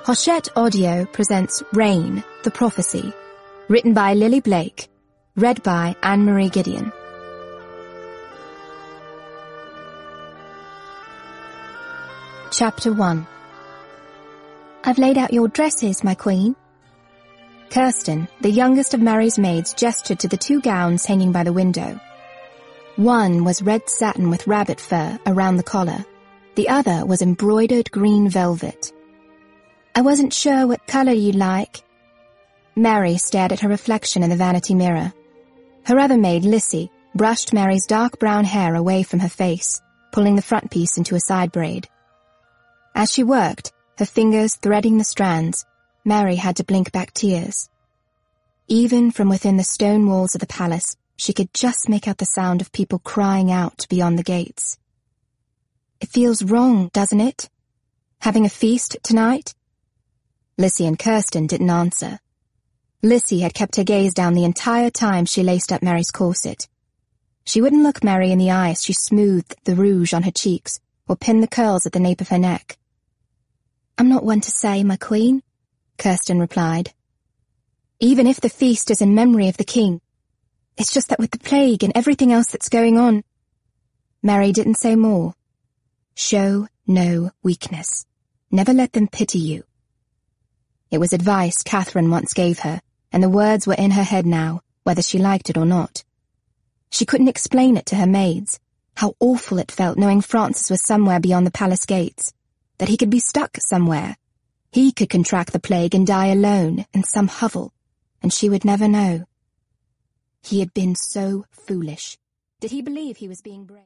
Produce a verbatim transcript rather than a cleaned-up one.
Hachette Audio presents Rain, the Prophecy, written by Lily Blake, read by Anne-Marie Gideon. Chapter one. I've laid out your dresses, my queen. Kirsten, the youngest of Mary's maids, gestured to the two gowns hanging by the window. One was red satin with rabbit fur around the collar. The other was embroidered green velvet. I wasn't sure what colour you'd like. Mary stared at her reflection in the vanity mirror. Her other maid, Lissy, brushed Mary's dark brown hair away from her face, pulling the front piece into a side braid. As she worked, her fingers threading the strands, Mary had to blink back tears. Even from within the stone walls of the palace, she could just make out the sound of people crying out beyond the gates. It feels wrong, doesn't it? Having a feast tonight? Lissy and Kirsten didn't answer. Lissy had kept her gaze down the entire time she laced up Mary's corset. She wouldn't look Mary in the eye as she smoothed the rouge on her cheeks or pinned the curls at the nape of her neck. I'm not one to say, my queen, Kirsten replied. Even if the feast is in memory of the king. It's just that with the plague and everything else that's going on. Mary didn't say more. Show no weakness. Never let them pity you. It was advice Catherine once gave her, and the words were in her head now, whether she liked it or not. She couldn't explain it to her maids, how awful it felt knowing Francis was somewhere beyond the palace gates, that he could be stuck somewhere. He could contract the plague and die alone in some hovel, and she would never know. He had been so foolish. Did he believe he was being brave?